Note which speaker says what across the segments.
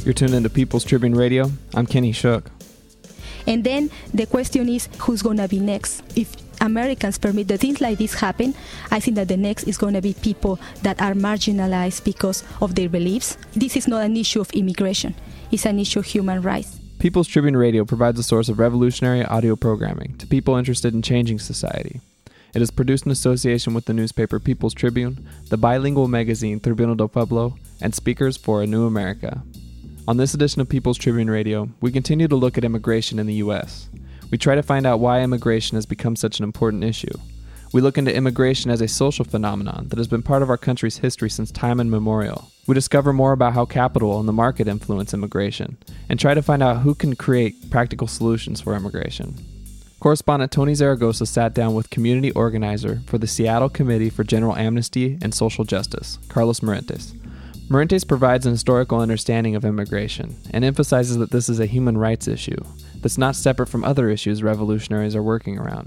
Speaker 1: You're tuned into People's Tribune Radio. I'm Kenny Shook.
Speaker 2: And then the question is, who's going to be next? If Americans permit that things like this happen, I think that the next is going to be people that are marginalized because of their beliefs. This is not an issue of immigration. It's an issue of human rights.
Speaker 1: People's Tribune Radio provides a source of revolutionary audio programming to people interested in changing society. It is produced in association with the newspaper People's Tribune, the bilingual magazine Tribuna do Pueblo, and Speakers for a New America. On this edition of People's Tribune Radio, we continue to look at immigration in the U.S. We try to find out why immigration has become such an important issue. We look into immigration as a social phenomenon that has been part of our country's history since time immemorial. We discover more about how capital and the market influence immigration, and try to find out who can create practical solutions for immigration. Correspondent Tony Zaragoza sat down with community organizer for the Seattle Committee for General Amnesty and Social Justice, Carlos Marentes. Marentes provides an historical understanding of immigration and emphasizes that this is a human rights issue that's not separate from other issues revolutionaries are working around.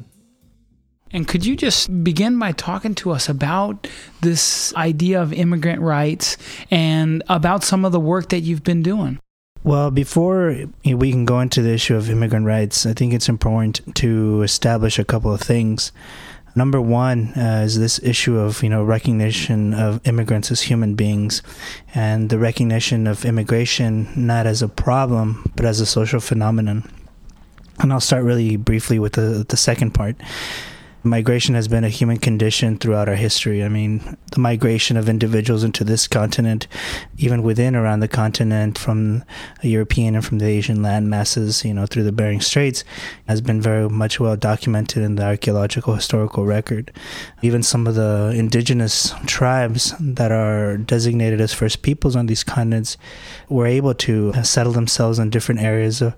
Speaker 3: And could you just begin by talking to us about this idea of immigrant rights and about some of the work that you've been doing?
Speaker 4: Well, before we can go into the issue of immigrant rights, I think it's important to establish a couple of things. Number one is this issue of, recognition of immigrants as human beings and the recognition of immigration not as a problem, but as a social phenomenon. And I'll start really briefly with the second part. Migration has been a human condition throughout our history. I mean, the migration of individuals into this continent, even around the continent, from European and from the Asian land masses, through the Bering Straits, has been very much well documented in the archaeological historical record. Even some of the indigenous tribes that are designated as First Peoples on these continents were able to settle themselves in different areas of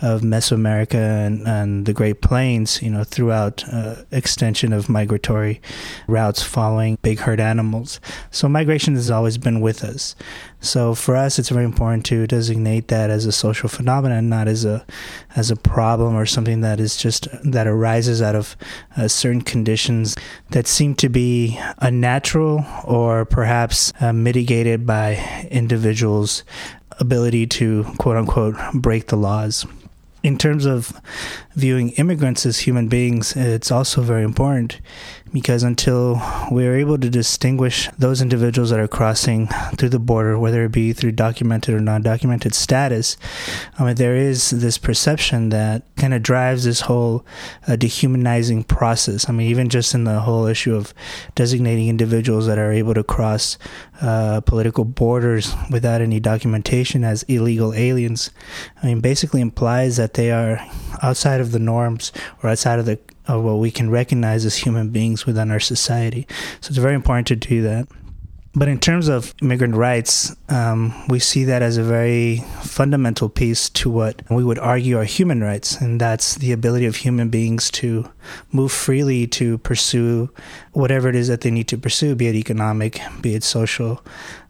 Speaker 4: Mesoamerica and the Great Plains, throughout extension of migratory routes following big herd animals. So migration has always been with us. So for us, it's very important to designate that as a social phenomenon, not as a problem or something that is that arises out of certain conditions that seem to be unnatural or perhaps mitigated by individuals' ability to, quote unquote, break the laws. In terms of viewing immigrants as human beings, it's also very important because until we're able to distinguish those individuals that are crossing through the border, whether it be through documented or non-documented status, there is this perception that kind of drives this whole dehumanizing process. Even just in the whole issue of designating individuals that are able to cross political borders without any documentation as illegal aliens, basically implies that they are outside of the norms or outside of what we can recognize as human beings within our society. So it's very important to do that. But in terms of immigrant rights, we see that as a very fundamental piece to what we would argue are human rights, and that's the ability of human beings to move freely to pursue whatever it is that they need to pursue, be it economic, be it social,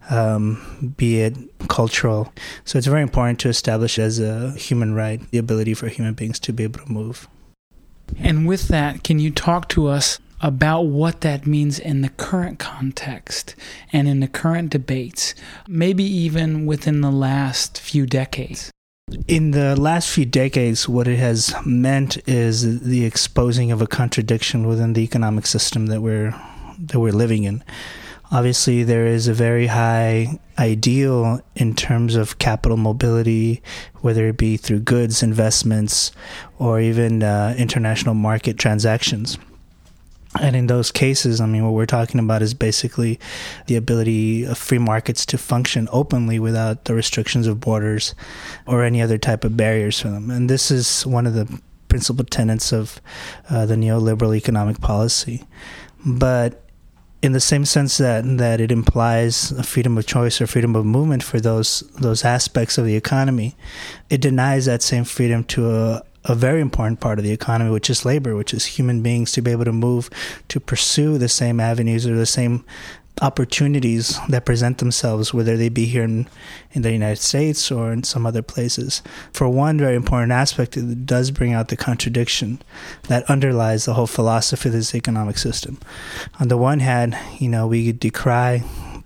Speaker 4: be it cultural. So it's very important to establish as a human right the ability for human beings to be able to move.
Speaker 3: And with that, can you talk to us about what that means in the current context and in the current debates, maybe even within the last few decades?
Speaker 4: In the last few decades, what it has meant is the exposing of a contradiction within the economic system that we're living in. Obviously, there is a very high ideal in terms of capital mobility, whether it be through goods, investments, or even international market transactions. And in those cases, what we're talking about is basically the ability of free markets to function openly without the restrictions of borders or any other type of barriers for them. And this is one of the principal tenets of the neoliberal economic policy. But in the same sense that it implies a freedom of choice or freedom of movement for those aspects of the economy, it denies that same freedom to a very important part of the economy, which is labor, which is human beings to be able to move, to pursue the same avenues or the same opportunities that present themselves, whether they be here in the United States or in some other places. For one very important aspect, it does bring out the contradiction that underlies the whole philosophy of this economic system. On the one hand, we decry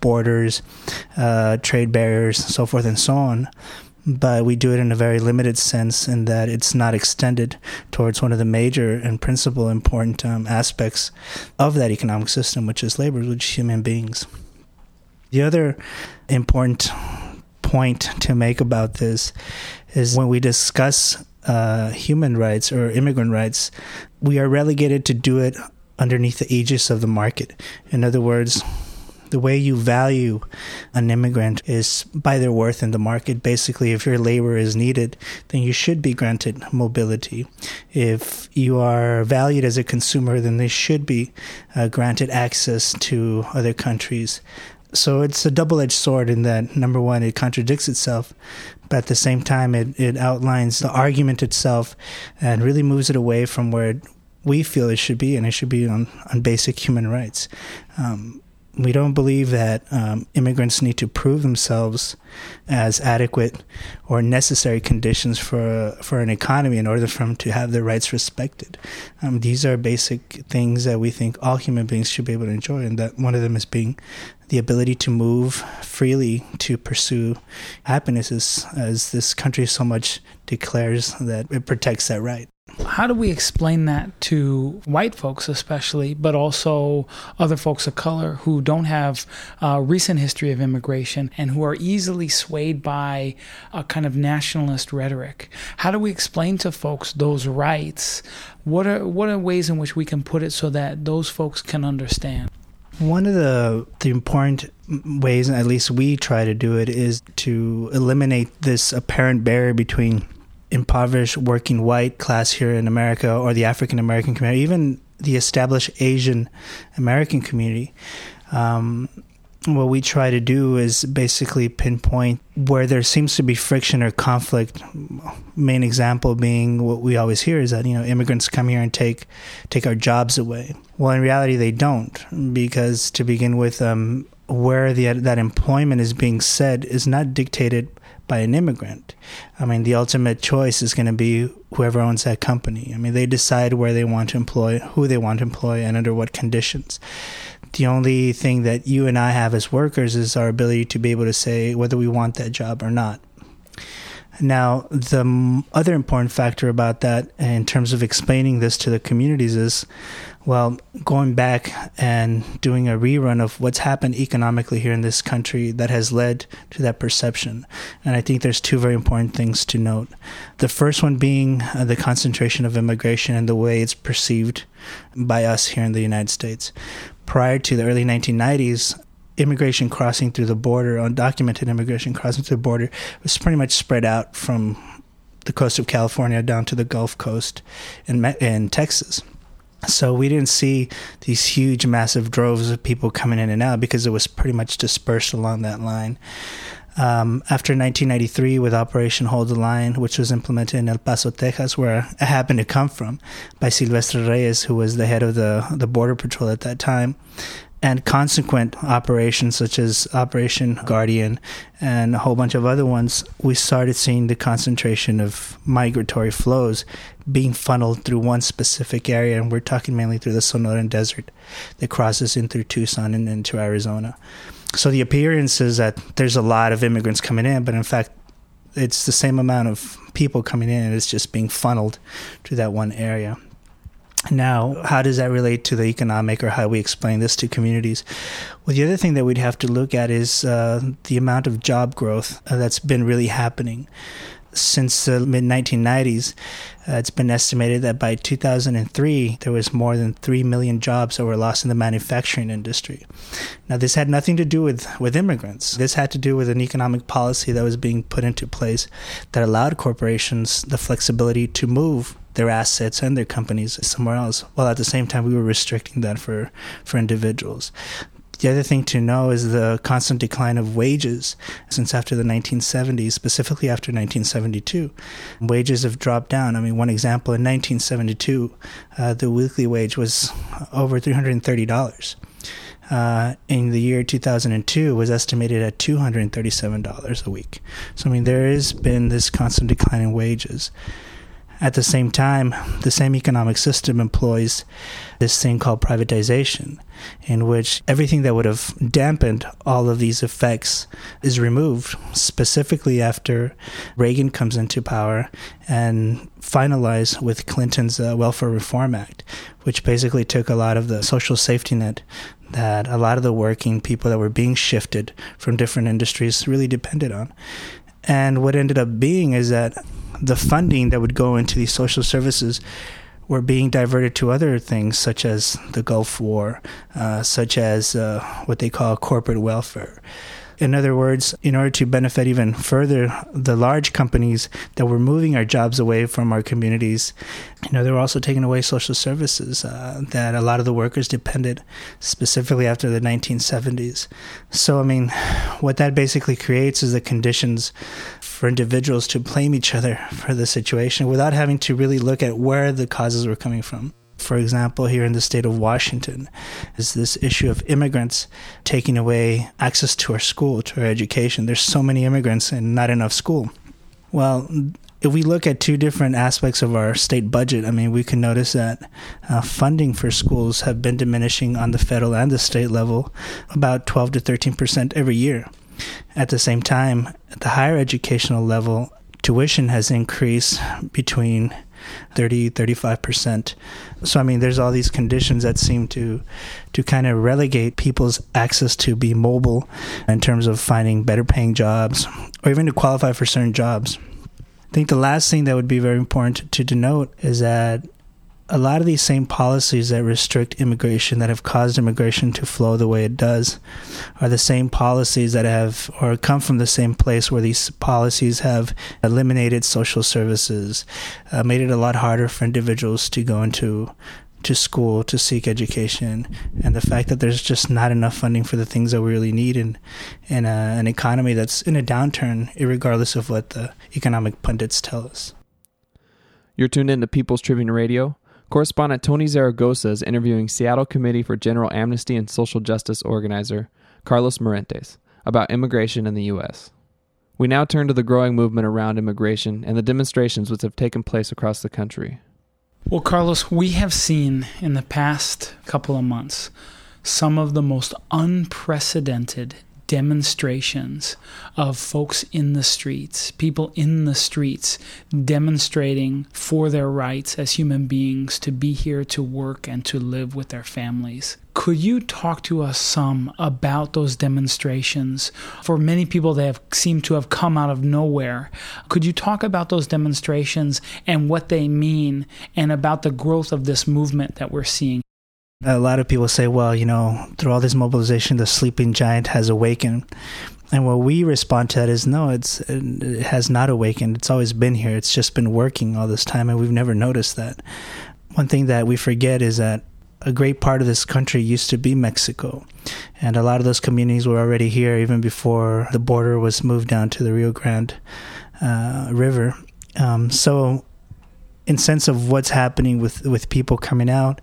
Speaker 4: borders, trade barriers, so forth and so on. But we do it in a very limited sense in that it's not extended towards one of the major and principal important aspects of that economic system, which is labor, which is human beings. The other important point to make about this is when we discuss human rights or immigrant rights, we are relegated to do it underneath the aegis of the market. In other words, the way you value an immigrant is by their worth in the market. Basically, if your labor is needed, then you should be granted mobility. If you are valued as a consumer, then they should be granted access to other countries. So it's a double-edged sword in that, number one, it contradicts itself, but at the same time, it outlines the argument itself and really moves it away from where we feel it should be, and it should be on basic human rights. We don't believe that immigrants need to prove themselves as adequate or necessary conditions for an economy in order for them to have their rights respected. These are basic things that we think all human beings should be able to enjoy, and that one of them is being the ability to move freely to pursue happiness, as this country so much declares that it protects that right.
Speaker 3: How do we explain that to white folks especially, but also other folks of color who don't have a recent history of immigration and who are easily swayed by a kind of nationalist rhetoric? How do we explain to folks those rights? What are ways in which we can put it so that those folks can understand?
Speaker 4: One of the important ways, at least we try to do it, is to eliminate this apparent barrier between impoverished working white class here in America or the African American community, even the established Asian American community. What we try to do is basically pinpoint where there seems to be friction or conflict. Main example being what we always hear is that, immigrants come here and take our jobs away. Well, in reality, they don't, because to begin with, where that employment is being set is not dictated by an immigrant. The ultimate choice is going to be whoever owns that company. They decide where they want to employ, who they want to employ, and under what conditions. The only thing that you and I have as workers is our ability to be able to say whether we want that job or not. Now, the other important factor about that in terms of explaining this to the communities is, going back and doing a rerun of what's happened economically here in this country that has led to that perception. And I think there's two very important things to note. The first one being the concentration of immigration and the way it's perceived by us here in the United States. Prior to the early 1990s, immigration crossing through the border, undocumented immigration crossing through the border, was pretty much spread out from the coast of California down to the Gulf Coast in Texas. So we didn't see these huge, massive droves of people coming in and out because it was pretty much dispersed along that line. After 1993, with Operation Hold the Line, which was implemented in El Paso, Texas, where I happened to come from, by Silvestre Reyes, who was the head of the Border Patrol at that time, and consequent operations such as Operation Guardian and a whole bunch of other ones, we started seeing the concentration of migratory flows being funneled through one specific area, and we're talking mainly through the Sonoran Desert that crosses in through Tucson and into Arizona. So the appearance is that there's a lot of immigrants coming in, but in fact, it's the same amount of people coming in, and it's just being funneled to that one area. Now, how does that relate to the economic, or how we explain this to communities? Well, the other thing that we'd have to look at is the amount of job growth that's been really happening. Since the mid-1990s, it's been estimated that by 2003, there was more than 3 million jobs that were lost in the manufacturing industry. Now, this had nothing to do with immigrants. This had to do with an economic policy that was being put into place that allowed corporations the flexibility to move their assets and their companies somewhere else, while at the same time we were restricting that for individuals. The other thing to know is the constant decline of wages since after the 1970s, specifically after 1972. Wages have dropped down. One example, in 1972, the weekly wage was over $330. In the year 2002, was estimated at $237 a week. So, there has been this constant decline in wages. At the same time, the same economic system employs this thing called privatization, in which everything that would have dampened all of these effects is removed, specifically after Reagan comes into power and finalized with Clinton's Welfare Reform Act, which basically took a lot of the social safety net that a lot of the working people that were being shifted from different industries really depended on. And what ended up being is that the funding that would go into these social services were being diverted to other things, such as the Gulf War, such as what they call corporate welfare. In other words, in order to benefit even further the large companies that were moving our jobs away from our communities, they were also taking away social services that a lot of the workers depended, specifically after the 1970s. So, what that basically creates is the conditions for individuals to blame each other for the situation without having to really look at where the causes were coming from. For example, here in the state of Washington, is this issue of immigrants taking away access to our school, to our education. There's so many immigrants and not enough school. Well, if we look at two different aspects of our state budget, we can notice that funding for schools have been diminishing on the federal and the state level about 12 to 13% every year. At the same time, at the higher educational level, tuition has increased between 30-35%. So there's all these conditions that seem to kind of relegate people's access to be mobile in terms of finding better paying jobs or even to qualify for certain jobs. I think the last thing that would be very important to denote is that a lot of these same policies that restrict immigration, that have caused immigration to flow the way it does, are the same policies that have, or come from the same place where these policies have eliminated social services, made it a lot harder for individuals to go into school to seek education, and the fact that there's just not enough funding for the things that we really need in an economy that's in a downturn, irregardless of what the economic pundits tell us.
Speaker 1: You're tuned in to People's Tribune Radio. Correspondent Tony Zaragoza is interviewing Seattle Committee for General Amnesty and Social Justice organizer Carlos Marentes about immigration in the U.S. We now turn to the growing movement around immigration and the demonstrations which have taken place across the country.
Speaker 3: Well, Carlos, we have seen in the past couple of months some of the most unprecedented demonstrations of folks in the streets, people in the streets demonstrating for their rights as human beings to be here, to work, and to live with their families. Could you talk to us some about those demonstrations? For many people, they have seemed to have come out of nowhere. Could you talk about those demonstrations and what they mean, and about the growth of this movement that we're seeing?
Speaker 4: A lot of people say, well, through all this mobilization, the sleeping giant has awakened. And what we respond to that is, no, it has not awakened. It's always been here. It's just been working all this time, and we've never noticed that. One thing that we forget is that a great part of this country used to be Mexico. And a lot of those communities were already here even before the border was moved down to the Rio Grande River. So in sense of what's happening with people coming out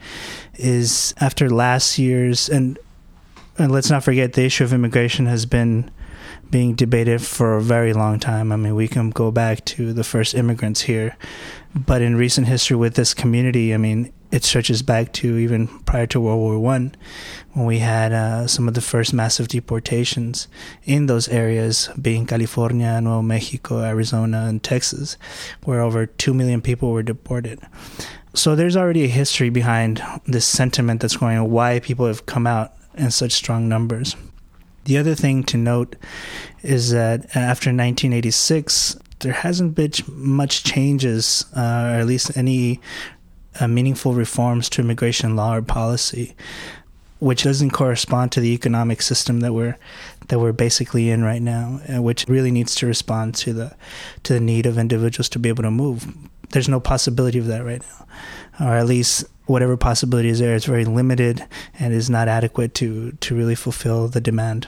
Speaker 4: is after last year's, and let's not forget the issue of immigration has been being debated for a very long time. We can go back to the first immigrants here, but in recent history with this community, it stretches back to even prior to World War I, when we had some of the first massive deportations in those areas, being California, Nuevo Mexico, Arizona, and Texas, where over 2 million people were deported. So there's already a history behind this sentiment that's going on, why people have come out in such strong numbers. The other thing to note is that after 1986, there hasn't been much changes, or at least any meaningful reforms to immigration law or policy, which doesn't correspond to the economic system that we're basically in right now, which really needs to respond to the need of individuals to be able to move. There's no possibility of that right now, or at least whatever possibility is there is very limited and is not adequate to really fulfill the demand.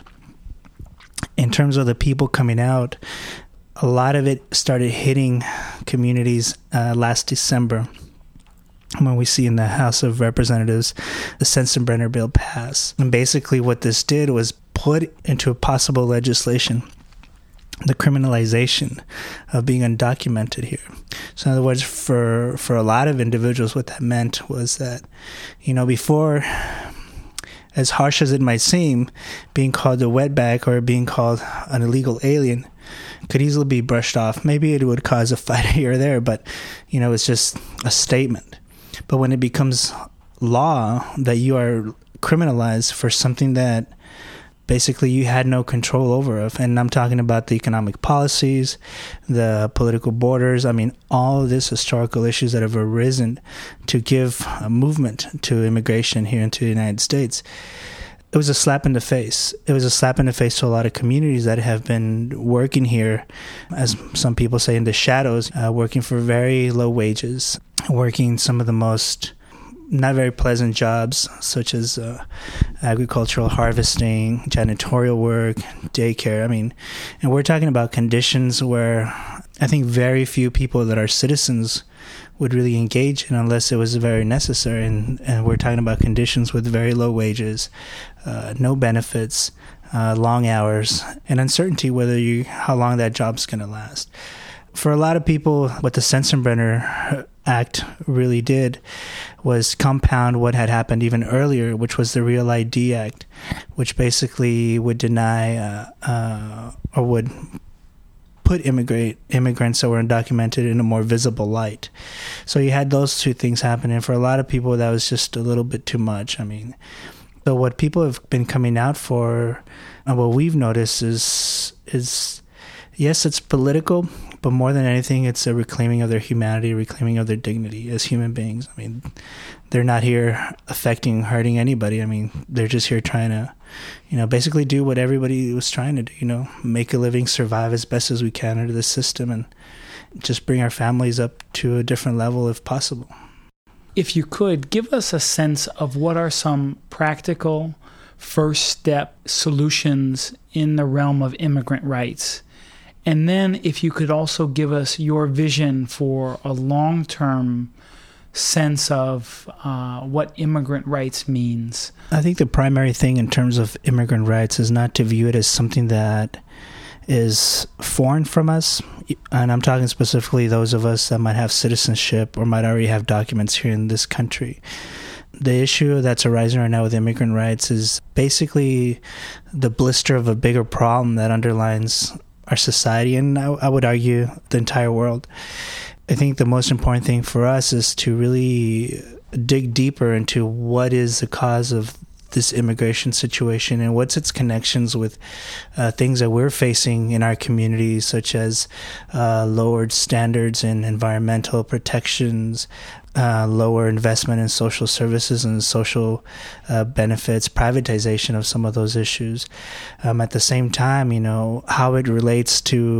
Speaker 4: In terms of the people coming out, a lot of it started hitting communities last December, when we see in the House of Representatives the Sensenbrenner bill pass. And basically what this did was put into a possible legislation the criminalization of being undocumented here. So in other words, for a lot of individuals, what that meant was that, before, as harsh as it might seem, being called a wetback or being called an illegal alien could easily be brushed off. Maybe it would cause a fight here or there, but, it's just a statement. But when it becomes law that you are criminalized for something that basically you had no control over, and I'm talking about the economic policies, the political borders, all of these historical issues that have arisen to give a movement to immigration here into the United States. It was a slap in the face. It was a slap in the face to a lot of communities that have been working here, as some people say, in the shadows, working for very low wages, working some of the most not very pleasant jobs, such as agricultural harvesting, janitorial work, daycare. And we're talking about conditions where I think very few people that are citizens would really engage in unless it was very necessary. And we're talking about conditions with very low wages, no benefits, long hours, and uncertainty how long that job's going to last. For a lot of people, what the Sensenbrenner Act really did was compound what had happened even earlier, which was the Real ID Act, which basically would deny or would put immigrants that were undocumented in a more visible light. So you had those two things happening. For a lot of people, that was just a little bit too much. So what people have been coming out for, and what we've noticed is yes, it's political, but more than anything, it's a reclaiming of their humanity, reclaiming of their dignity as human beings. They're not here hurting anybody. They're just here trying to, basically do what everybody was trying to do, make a living, survive as best as we can under the system, and just bring our families up to a different level if possible.
Speaker 3: If you could, give us a sense of what are some practical first step solutions in the realm of immigrant rights. And then if you could also give us your vision for a long-term sense of what immigrant rights means.
Speaker 4: I think the primary thing in terms of immigrant rights is not to view it as something that is foreign from us. And I'm talking specifically those of us that might have citizenship or might already have documents here in this country. The issue that's arising right now with immigrant rights is basically the blister of a bigger problem that underlines our society, and I would argue the entire world. I think the most important thing for us is to really dig deeper into what is the cause of this immigration situation and what's its connections with things that we're facing in our communities, such as lowered standards in environmental protections, lower investment in social services and social benefits, privatization of some of those issues. At the same time, how it relates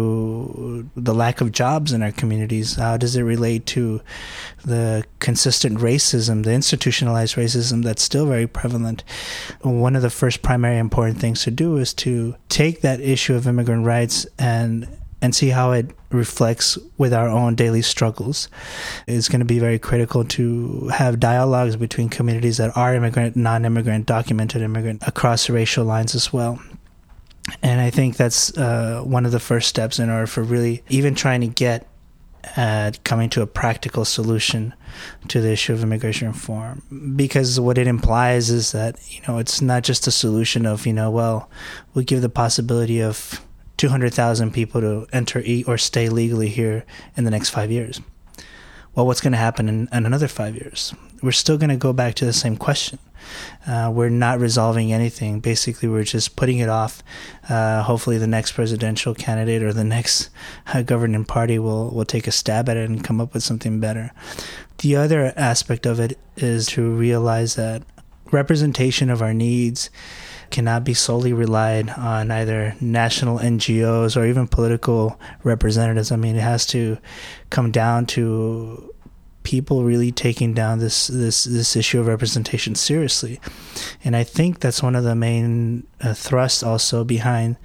Speaker 4: to the lack of jobs in our communities. How does it relate to the consistent racism, the institutionalized racism that's still very prevalent? One of the first primary important things to do is to take that issue of immigrant rights and see how it reflects with our own daily struggles. It's going to be very critical to have dialogues between communities that are immigrant, non-immigrant, documented immigrant, across racial lines as well. And I think that's one of the first steps in order for really even trying to get at coming to a practical solution to the issue of immigration reform. Because what it implies is that, it's not just a solution of, we'll give the possibility of 200,000 people to enter, eat, or stay legally here in the next 5 years. Well, what's going to happen in another 5 years? We're still going to go back to the same question. We're not resolving anything. Basically, we're just putting it off. Hopefully, the next presidential candidate or the next governing party will take a stab at it and come up with something better. The other aspect of it is to realize that representation of our needs cannot be solely relied on either national NGOs or even political representatives. It has to come down to people really taking down this issue of representation seriously. And I think that's one of the main thrusts also behind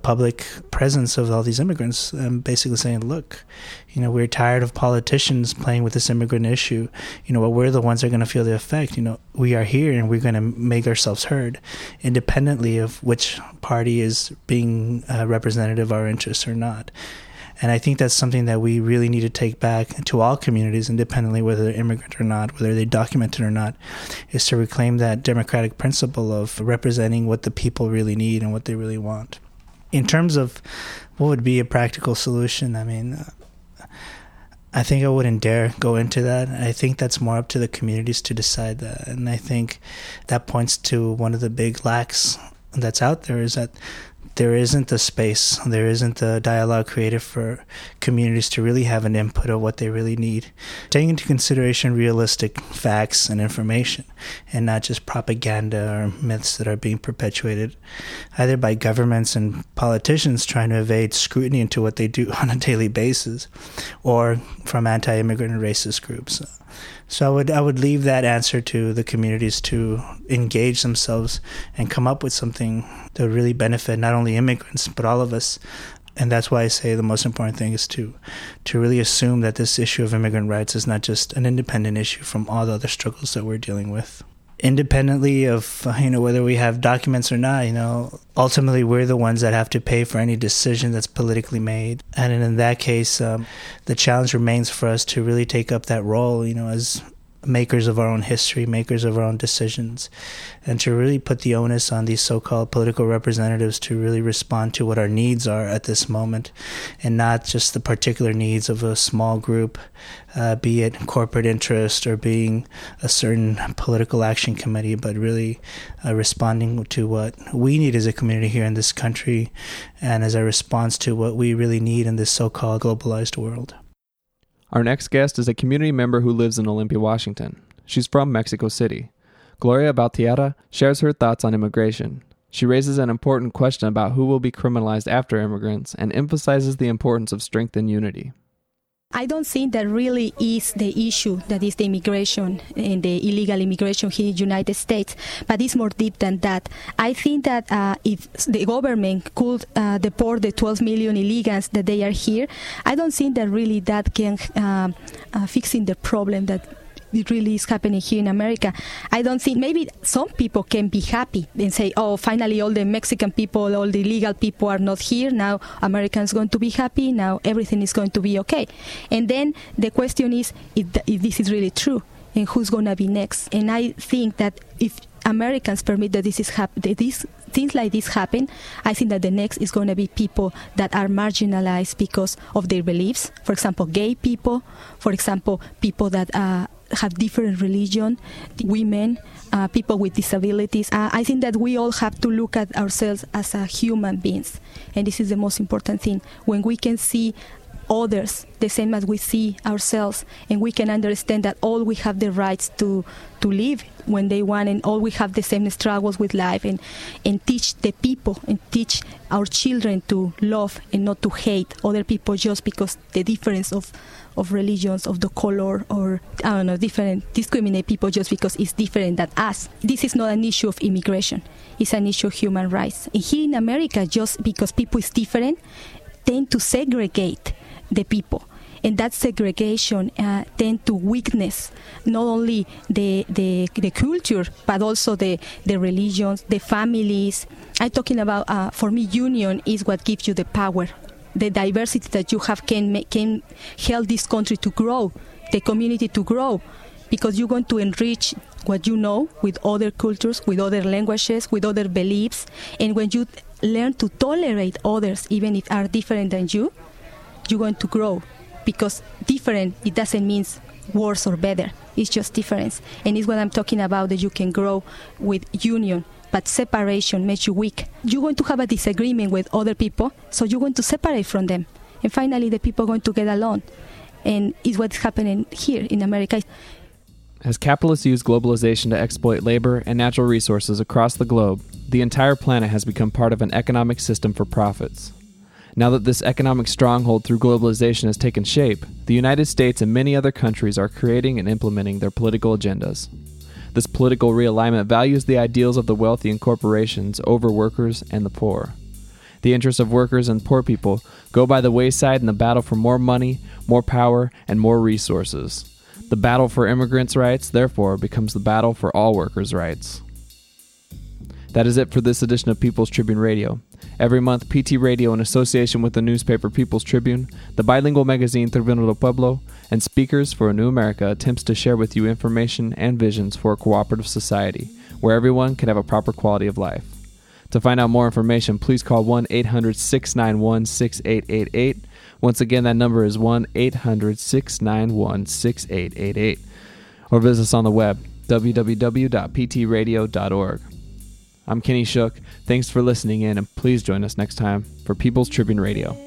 Speaker 4: public presence of all these immigrants, basically saying, look, we're tired of politicians playing with this immigrant issue. We're the ones that are going to feel the effect. We are here and we're going to make ourselves heard, independently of which party is being representative of our interests or not. And I think that's something that we really need to take back to all communities, independently whether they're immigrant or not, whether they're documented or not, is to reclaim that democratic principle of representing what the people really need and what they really want. In terms of what would be a practical solution, I think I wouldn't dare go into that. I think that's more up to the communities to decide that. And I think that points to one of the big lacks that's out there, is that there isn't the space, there isn't the dialogue created for communities to really have an input of what they really need, taking into consideration realistic facts and information, and not just propaganda or myths that are being perpetuated either by governments and politicians trying to evade scrutiny into what they do on a daily basis, or from anti-immigrant and racist groups. So I would leave that answer to the communities to engage themselves and come up with something that would really benefit not only immigrants, but all of us. And that's why I say the most important thing is to really assume that this issue of immigrant rights is not just an independent issue from all the other struggles that we're dealing with. Independently of whether we have documents or not, ultimately we're the ones that have to pay for any decision that's politically made. And in that case, the challenge remains for us to really take up that role, as makers of our own history, makers of our own decisions, and to really put the onus on these so-called political representatives to really respond to what our needs are at this moment, and not just the particular needs of a small group, be it corporate interest or being a certain political action committee, but really responding to what we need as a community here in this country, and as a response to what we really need in this so-called globalized world.
Speaker 1: Our next guest is a community member who lives in Olympia, Washington. She's from Mexico City. Gloria Baltierra shares her thoughts on immigration. She raises an important question about who will be criminalized after immigrants and emphasizes the importance of strength and unity.
Speaker 2: I don't think that really is the issue, that is the immigration and the illegal immigration here in the United States, but it's more deep than that. I think that if the government could deport the 12 million illegals that they are here, I don't think that really that can fixing the problem that it really is happening here in America. I don't think, maybe some people can be happy and say, oh, finally all the Mexican people, all the illegal people are not here. Now Americans are going to be happy. Now everything is going to be okay. And then the question is if this is really true and who's going to be next. And I think that if Americans permit that things like this happen, I think that the next is going to be people that are marginalized because of their beliefs. For example, gay people. For example, people that have different religion, women, people with disabilities. I think that we all have to look at ourselves as human beings. And this is the most important thing. When we can see others the same as we see ourselves, and we can understand that all we have the rights to live when they want, and all we have the same struggles with life, and teach the people and teach our children to love and not to hate other people just because the difference of religions, of the color, or discriminate people just because it's different than us. This is not an issue of immigration. It's an issue of human rights. And here in America, just because people is different, tend to segregate the people. And that segregation tend to weakness not only the culture, but also the religions, the families. I'm talking about, for me, union is what gives you the power. The diversity that you have can help this country to grow, the community to grow, because you're going to enrich what you know with other cultures, with other languages, with other beliefs. And when you learn to tolerate others, even if are different than you, you're going to grow. Because different, it doesn't mean worse or better. It's just difference. And it's what I'm talking about, that you can grow with union. But separation makes you weak. You're going to have a disagreement with other people, so you're going to separate from them. And finally, the people are going to get along. And it's what's happening here in America.
Speaker 1: As capitalists use globalization to exploit labor and natural resources across the globe, the entire planet has become part of an economic system for profits. Now that this economic stronghold through globalization has taken shape, the United States and many other countries are creating and implementing their political agendas. This political realignment values the ideals of the wealthy and corporations over workers and the poor. The interests of workers and poor people go by the wayside in the battle for more money, more power, and more resources. The battle for immigrants' rights, therefore, becomes the battle for all workers' rights. That is it for this edition of People's Tribune Radio. Every month, PT Radio, in association with the newspaper People's Tribune, the bilingual magazine Tribunal del Pueblo, and Speakers for a New America attempts to share with you information and visions for a cooperative society, where everyone can have a proper quality of life. To find out more information, please call 1-800-691-6888. Once again, that number is 1-800-691-6888. Or visit us on the web, www.ptradio.org. I'm Kenny Shook. Thanks for listening in, and please join us next time for People's Tribune Radio.